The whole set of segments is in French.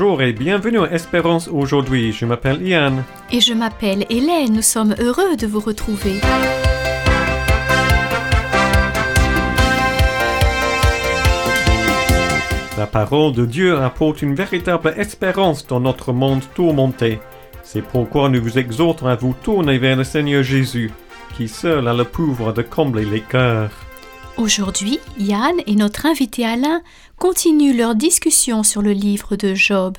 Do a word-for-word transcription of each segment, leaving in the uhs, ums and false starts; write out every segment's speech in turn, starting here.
Bonjour et bienvenue à Espérance aujourd'hui. Je m'appelle Ian. Et je m'appelle Hélène. Nous sommes heureux de vous retrouver. La parole de Dieu apporte une véritable espérance dans notre monde tourmenté. C'est pourquoi nous vous exhortons à vous tourner vers le Seigneur Jésus, qui seul a le pouvoir de combler les cœurs. Aujourd'hui, Yann et notre invité Alain continuent leur discussion sur le livre de Job.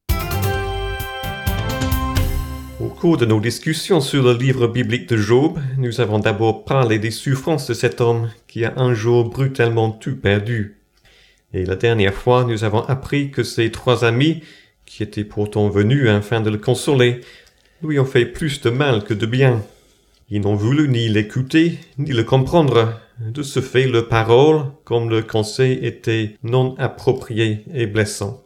Au cours de nos discussions sur le livre biblique de Job, nous avons d'abord parlé des souffrances de cet homme qui a un jour brutalement tout perdu. Et la dernière fois, nous avons appris que ses trois amis, qui étaient pourtant venus afin de le consoler, lui ont fait plus de mal que de bien. Ils n'ont voulu ni l'écouter, ni le comprendre. De ce fait, leurs paroles, comme le conseil, étaient non appropriées et blessants.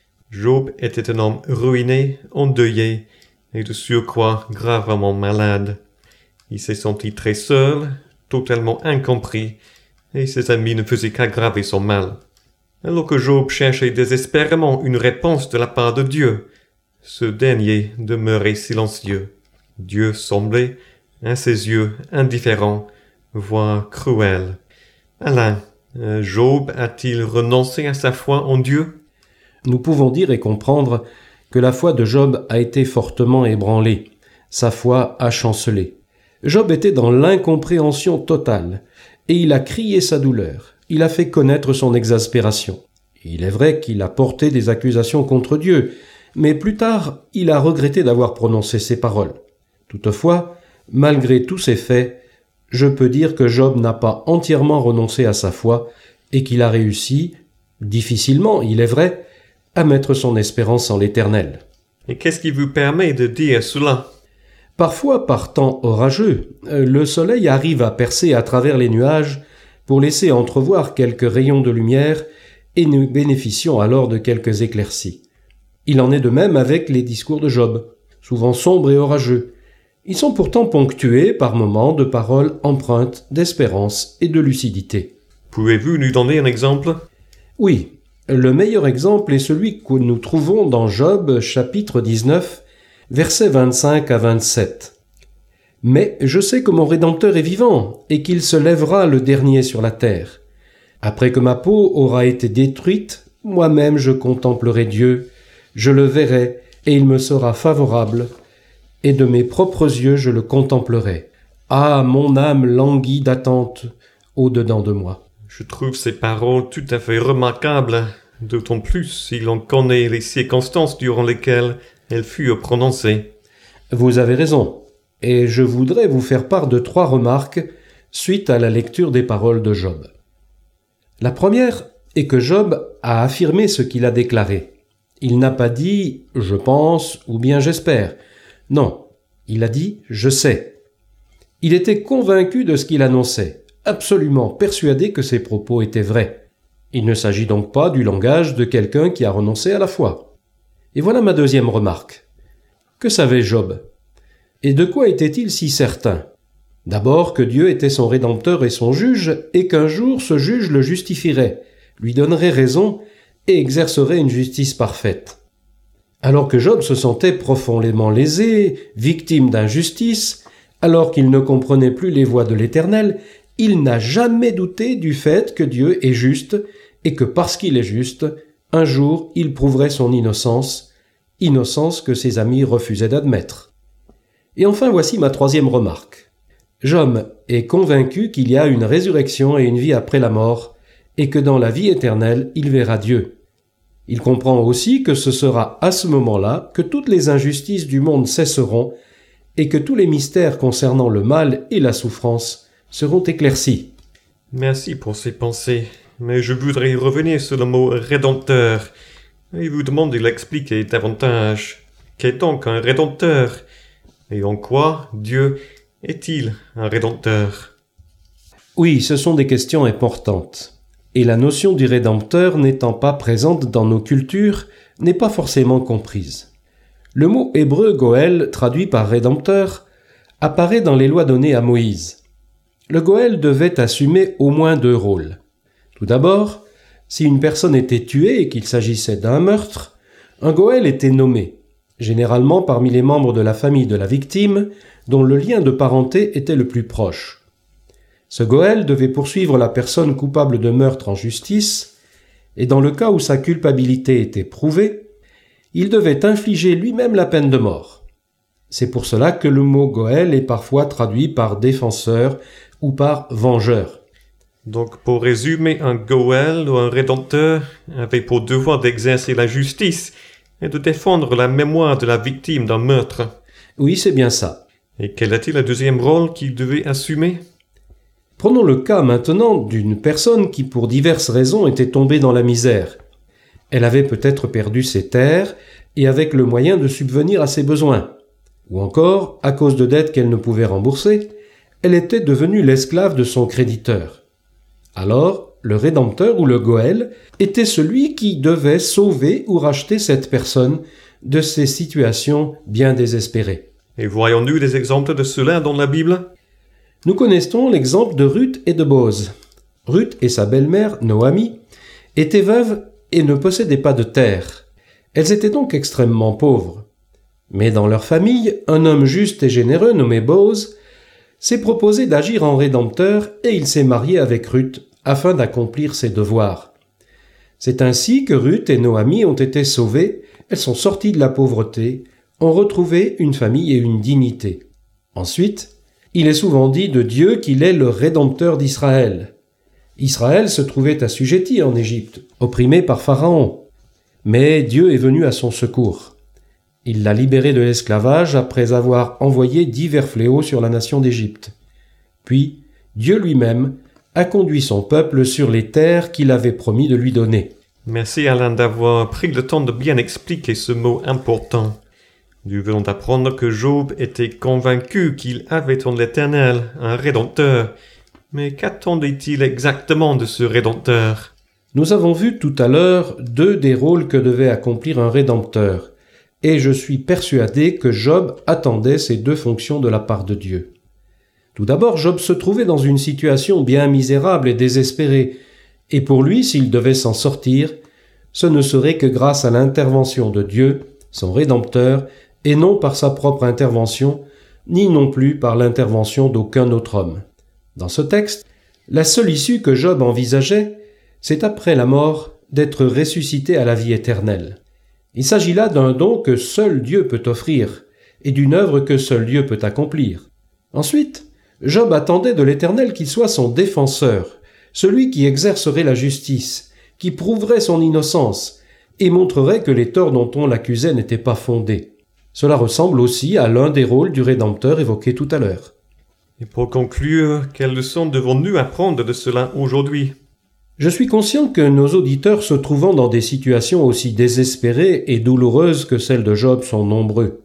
Job était un homme ruiné, endeuillé, et de surcroît gravement malade. Il s'est senti très seul, totalement incompris, et ses amis ne faisaient qu'aggraver son mal. Alors que Job cherchait désespérément une réponse de la part de Dieu, ce dernier demeurait silencieux. Dieu semblait, à ses yeux, indifférent, voire cruel. Alain, euh, Job a-t-il renoncé à sa foi en Dieu? Nous pouvons dire et comprendre que la foi de Job a été fortement ébranlée. Sa foi a chancelé. Job était dans l'incompréhension totale, et il a crié sa douleur. Il a fait connaître son exaspération. Il est vrai qu'il a porté des accusations contre Dieu, mais plus tard, il a regretté d'avoir prononcé ces paroles. Toutefois, malgré tous ces faits, je peux dire que Job n'a pas entièrement renoncé à sa foi et qu'il a réussi, difficilement, il est vrai, à mettre son espérance en l'Éternel. Et qu'est-ce qui vous permet de dire cela? Parfois, par temps orageux, le soleil arrive à percer à travers les nuages pour laisser entrevoir quelques rayons de lumière et nous bénéficions alors de quelques éclaircies. Il en est de même avec les discours de Job, souvent sombres et orageux. Ils sont pourtant ponctués par moments de paroles empreintes d'espérance et de lucidité. Pouvez-vous nous donner un exemple? Oui, le meilleur exemple est celui que nous trouvons dans Job chapitre dix-neuf, versets vingt-cinq à vingt-sept. « Mais je sais que mon Rédempteur est vivant et qu'il se lèvera le dernier sur la terre. Après que ma peau aura été détruite, moi-même je contemplerai Dieu, je le verrai et il me sera favorable. Et de mes propres yeux je le contemplerai. Ah, mon âme languit d'attente au-dedans de moi. » Je trouve ces paroles tout à fait remarquables, d'autant plus si l'on connaît les circonstances durant lesquelles elles furent prononcées. Vous avez raison, et je voudrais vous faire part de trois remarques suite à la lecture des paroles de Job. La première est que Job a affirmé ce qu'il a déclaré. Il n'a pas dit « je pense » ou bien « j'espère ». Non, il a dit « je sais ». Il était convaincu de ce qu'il annonçait, absolument persuadé que ses propos étaient vrais. Il ne s'agit donc pas du langage de quelqu'un qui a renoncé à la foi. Et voilà ma deuxième remarque. Que savait Job? Et de quoi était-il si certain? D'abord que Dieu était son Rédempteur et son juge, et qu'un jour ce juge le justifierait, lui donnerait raison et exercerait une justice parfaite. Alors que Job se sentait profondément lésé, victime d'injustice, alors qu'il ne comprenait plus les voies de l'Éternel, il n'a jamais douté du fait que Dieu est juste et que parce qu'il est juste, un jour il prouverait son innocence, innocence que ses amis refusaient d'admettre. Et enfin voici ma troisième remarque. Job est convaincu qu'il y a une résurrection et une vie après la mort, et que dans la vie éternelle il verra Dieu. Il comprend aussi que ce sera à ce moment-là que toutes les injustices du monde cesseront et que tous les mystères concernant le mal et la souffrance seront éclaircis. Merci pour ces pensées, mais je voudrais revenir sur le mot « rédempteur » et vous demander de l'expliquer davantage. Qu'est donc un rédempteur? Et en quoi Dieu est-il un rédempteur? Oui, ce sont des questions importantes. Et la notion du Rédempteur n'étant pas présente dans nos cultures, n'est pas forcément comprise. Le mot hébreu Goël, traduit par Rédempteur, apparaît dans les lois données à Moïse. Le Goël devait assumer au moins deux rôles. Tout d'abord, si une personne était tuée et qu'il s'agissait d'un meurtre, Un goël était nommé, généralement parmi les membres de la famille de la victime, dont le lien de parenté était le plus proche. Ce goël devait poursuivre la personne coupable de meurtre en justice, et dans le cas où sa culpabilité était prouvée, il devait infliger lui-même la peine de mort. C'est pour cela que le mot goël est parfois traduit par défenseur ou par vengeur. Donc, pour résumer, un goël ou un rédempteur avait pour devoir d'exercer la justice et de défendre la mémoire de la victime d'un meurtre. Oui, c'est bien ça. Et quel était le deuxième rôle qu'il devait assumer? Prenons le cas maintenant d'une personne qui, pour diverses raisons, était tombée dans la misère. Elle avait peut-être perdu ses terres et avec le moyen de subvenir à ses besoins. Ou encore, à cause de dettes qu'elle ne pouvait rembourser, elle était devenue l'esclave de son créditeur. Alors, le rédempteur ou le goël était celui qui devait sauver ou racheter cette personne de ces situations bien désespérées. Et voyons-nous des exemples de cela dans la Bible? Nous connaissons l'exemple de Ruth et de Boz. Ruth et sa belle-mère, Noémie, étaient veuves et ne possédaient pas de terre. Elles étaient donc extrêmement pauvres. Mais dans leur famille, un homme juste et généreux nommé Boz s'est proposé d'agir en rédempteur et il s'est marié avec Ruth afin d'accomplir ses devoirs. C'est ainsi que Ruth et Noémie ont été sauvées, elles sont sorties de la pauvreté, ont retrouvé une famille et une dignité. Ensuite, il est souvent dit de Dieu qu'il est le rédempteur d'Israël. Israël se trouvait assujetti en Égypte, opprimé par Pharaon. Mais Dieu est venu à son secours. Il l'a libéré de l'esclavage après avoir envoyé divers fléaux sur la nation d'Égypte. Puis, Dieu lui-même a conduit son peuple sur les terres qu'il avait promis de lui donner. Merci Alain d'avoir pris le temps de bien expliquer ce mot important. Nous venons d'apprendre que Job était convaincu qu'il avait en l'Éternel un Rédempteur. Mais qu'attendait-il exactement de ce Rédempteur? Nous avons vu tout à l'heure deux des rôles que devait accomplir un Rédempteur, et je suis persuadé que Job attendait ces deux fonctions de la part de Dieu. Tout d'abord, Job se trouvait dans une situation bien misérable et désespérée, et pour lui, s'il devait s'en sortir, ce ne serait que grâce à l'intervention de Dieu, son Rédempteur, et non par sa propre intervention, ni non plus par l'intervention d'aucun autre homme. Dans ce texte, la seule issue que Job envisageait, c'est après la mort d'être ressuscité à la vie éternelle. Il s'agit là d'un don que seul Dieu peut offrir, et d'une œuvre que seul Dieu peut accomplir. Ensuite, Job attendait de l'Éternel qu'il soit son défenseur, celui qui exercerait la justice, qui prouverait son innocence, et montrerait que les torts dont on l'accusait n'étaient pas fondés. Cela ressemble aussi à l'un des rôles du Rédempteur évoqué tout à l'heure. Et pour conclure, quelles leçons devons-nous apprendre de cela aujourd'hui? Je suis conscient que nos auditeurs se trouvant dans des situations aussi désespérées et douloureuses que celles de Job sont nombreux.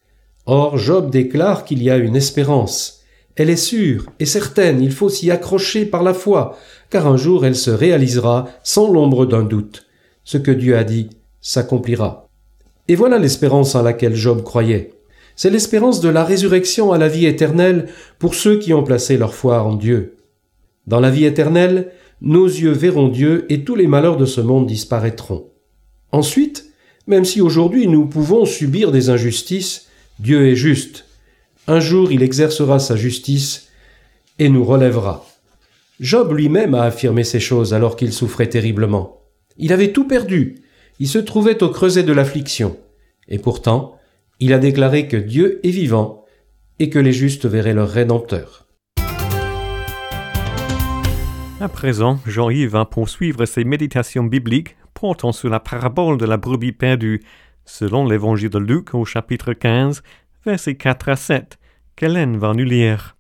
Or, Job déclare qu'il y a une espérance. Elle est sûre et certaine, il faut s'y accrocher par la foi, car un jour elle se réalisera sans l'ombre d'un doute. Ce que Dieu a dit s'accomplira. Et voilà l'espérance en laquelle Job croyait. C'est l'espérance de la résurrection à la vie éternelle pour ceux qui ont placé leur foi en Dieu. Dans la vie éternelle, nos yeux verront Dieu et tous les malheurs de ce monde disparaîtront. Ensuite, même si aujourd'hui nous pouvons subir des injustices, Dieu est juste. Un jour il exercera sa justice et nous relèvera. Job lui-même a affirmé ces choses alors qu'il souffrait terriblement. Il avait tout perdu, il se trouvait au creuset de l'affliction, et pourtant, il a déclaré que Dieu est vivant et que les justes verraient leur Rédempteur. À présent, Jean-Yves va poursuivre ses méditations bibliques portant sur la parabole de la brebis perdue, selon l'évangile de Luc au chapitre quinze, versets quatre à sept, qu'Hélène va nous lire.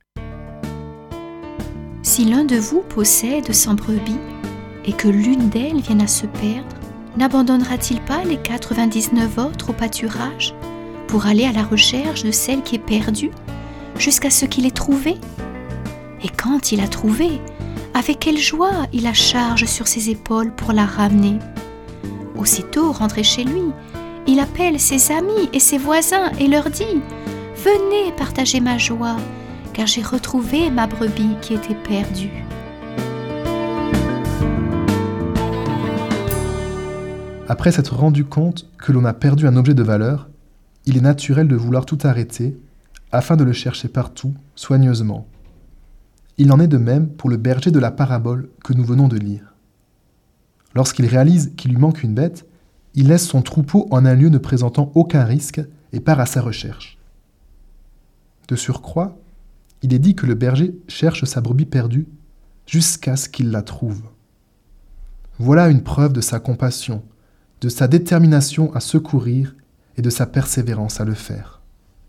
Si l'un de vous possède cent brebis, et que l'une d'elles vienne à se perdre, n'abandonnera-t-il pas les quatre-vingt-dix-neuf autres au pâturage pour aller à la recherche de celle qui est perdue, jusqu'à ce qu'il ait trouvée? Et quand il a trouvé, avec quelle joie il la charge sur ses épaules pour la ramener. Aussitôt rentré chez lui, il appelle ses amis et ses voisins et leur dit « Venez partager ma joie, car j'ai retrouvé ma brebis qui était perdue. » Après s'être rendu compte que l'on a perdu un objet de valeur, il est naturel de vouloir tout arrêter afin de le chercher partout, soigneusement. Il en est de même pour le berger de la parabole que nous venons de lire. Lorsqu'il réalise qu'il lui manque une bête, il laisse son troupeau en un lieu ne présentant aucun risque et part à sa recherche. De surcroît, il est dit que le berger cherche sa brebis perdue jusqu'à ce qu'il la trouve. Voilà une preuve de sa compassion, de sa détermination à secourir et de sa persévérance à le faire.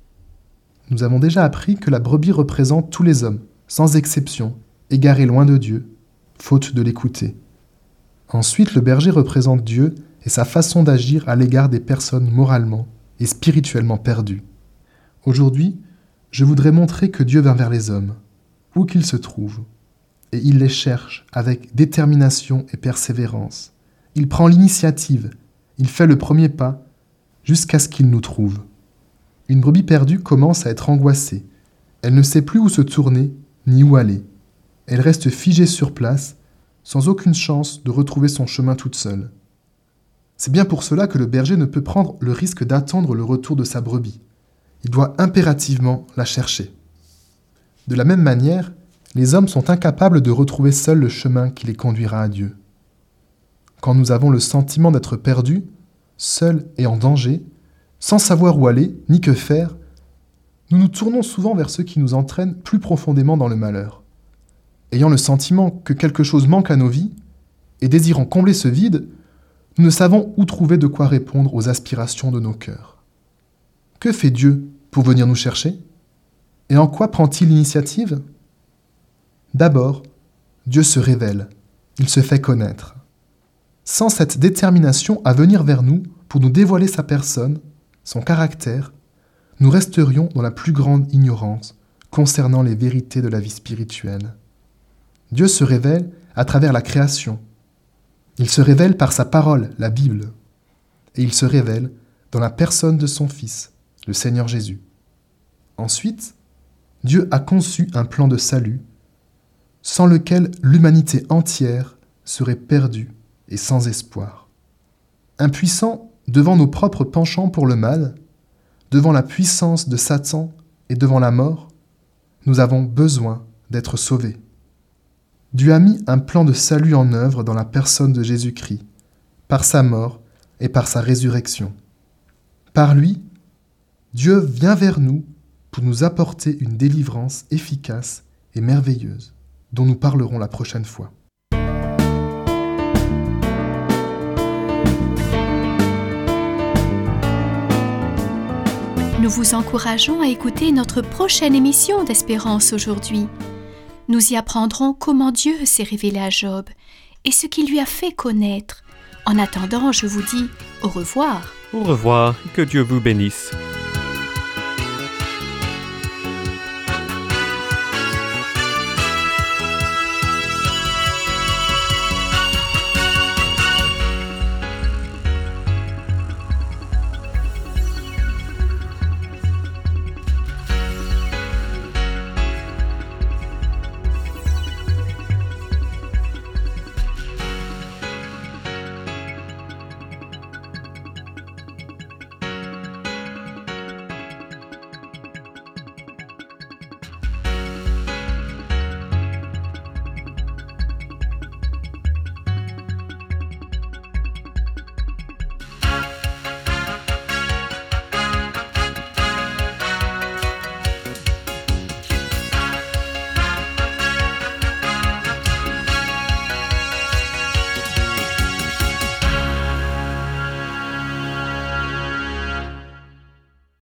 Nous avons déjà appris que la brebis représente tous les hommes, sans exception, égarés loin de Dieu, faute de l'écouter. Ensuite, le berger représente Dieu et sa façon d'agir à l'égard des personnes moralement et spirituellement perdues. Aujourd'hui, je voudrais montrer que Dieu vient vers les hommes, où qu'ils se trouvent, et il les cherche avec détermination et persévérance. Il prend l'initiative, il fait le premier pas, jusqu'à ce qu'il nous trouve. Une brebis perdue commence à être angoissée. Elle ne sait plus où se tourner, ni où aller. Elle reste figée sur place, sans aucune chance de retrouver son chemin toute seule. C'est bien pour cela que le berger ne peut prendre le risque d'attendre le retour de sa brebis. Il doit impérativement la chercher. De la même manière, les hommes sont incapables de retrouver seuls le chemin qui les conduira à Dieu. Quand nous avons le sentiment d'être perdus, seuls et en danger, sans savoir où aller ni que faire, nous nous tournons souvent vers ceux qui nous entraînent plus profondément dans le malheur. Ayant le sentiment que quelque chose manque à nos vies, et désirant combler ce vide, nous ne savons où trouver de quoi répondre aux aspirations de nos cœurs. Que fait Dieu pour venir nous chercher? Et en quoi prend-il l'initiative? D'abord, Dieu se révèle, il se fait connaître. Sans cette détermination à venir vers nous pour nous dévoiler sa personne, son caractère, nous resterions dans la plus grande ignorance concernant les vérités de la vie spirituelle. Dieu se révèle à travers la création. Il se révèle par sa parole, la Bible. Et il se révèle dans la personne de son Fils, le Seigneur Jésus. Ensuite, Dieu a conçu un plan de salut sans lequel l'humanité entière serait perdue et sans espoir. Impuissants devant nos propres penchants pour le mal, devant la puissance de Satan et devant la mort, nous avons besoin d'être sauvés. Dieu a mis un plan de salut en œuvre dans la personne de Jésus-Christ, par sa mort et par sa résurrection. Par lui, Dieu vient vers nous pour nous apporter une délivrance efficace et merveilleuse, dont nous parlerons la prochaine fois. Nous vous encourageons à écouter notre prochaine émission d'Espérance aujourd'hui. Nous y apprendrons comment Dieu s'est révélé à Job et ce qu'il lui a fait connaître. En attendant, je vous dis au revoir. Au revoir, que Dieu vous bénisse.